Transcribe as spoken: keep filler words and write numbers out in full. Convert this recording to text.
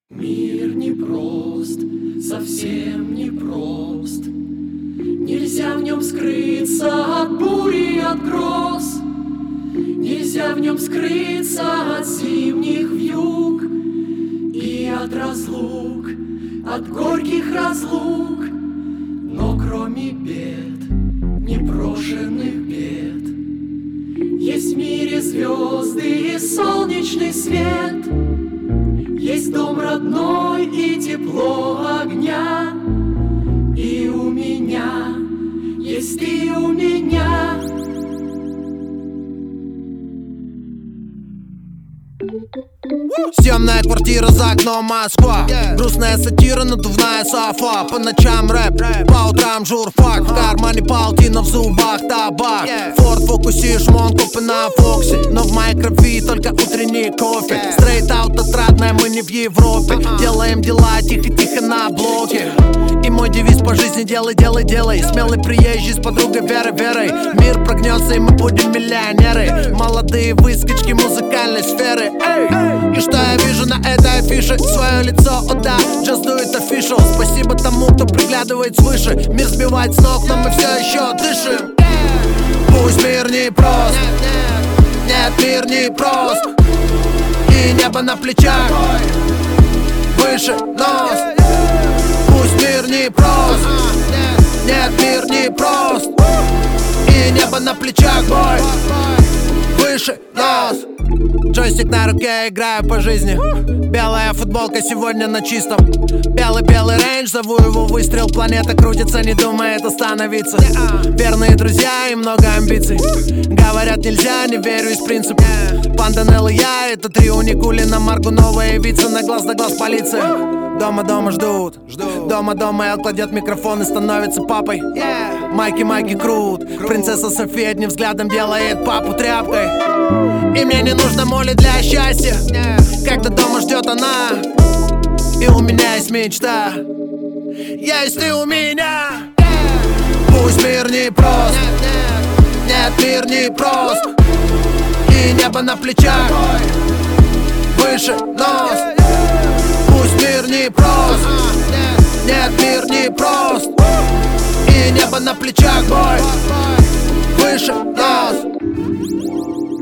Мир непрост, совсем непрост. Нельзя в нем скрыться от бури и от гроз. Нельзя в нем скрыться от зимних вьюг и от разлук, от горьких разлук. Но кроме бед, непрошенных бед, есть в мире звезды и солнечный свет. Есть дом родной и тепло огня. И у меня есть ты у меня. Съемная квартира за окном Москва, yeah. Грустная сатира, надувная софа. По ночам рэп, рэп. По утрам журфак, uh-huh. В кармане паутина, в зубах табак, yeah. Форд Фокусе, шмон, купы на Фоксе. Но в моей крови только утренний кофе, yeah. Стрейт аут отрадная, мы не в Европе, uh-huh. Делаем дела тихо-тихо на блоке. И мой девиз по жизни: делай, делай, делай. Смелый приезжий с подругой Верой, Верой. Мир прогнется и мы будем миллионеры. Молодые выскочки музыкальной сферы. Эй! И что я вижу на этой афише? Свое лицо, о да, just do it official. Спасибо тому, кто приглядывает свыше. Мир сбивает с ног, но мы все еще дышим. Пусть мир не прост, нет, мир не прост. И небо на плечах, выше нос. Пусть мир не прост, нет, мир не прост. И небо на плечах, бой, выше нос. Джойстик на руке, играю по жизни. Белая футболка сегодня на чистом. Белый-белый рейндж, зову его выстрел. Планета крутится, не думает остановиться. Верные друзья и много амбиций. Говорят нельзя, не верю из принципа. Панданел и я, это три уникулина. Маргунова явится на глаз да глаз полиция. Дома, дома ждут, ждут. Дома, дома Эл кладет микрофон и становится папой, yeah. Майки, майки крут, крут. Принцесса София одним взглядом делает папу тряпкой. И мне не нужно молить для счастья, yeah. Когда дома ждет она. И у меня есть мечта, есть ты у меня, yeah. Пусть мир не прост, нет, нет, нет, мир не прост. И небо на плечах, выше нос. Пусть мир не прост, нет, мир не прост. И небо на плечах, бой, выше нас.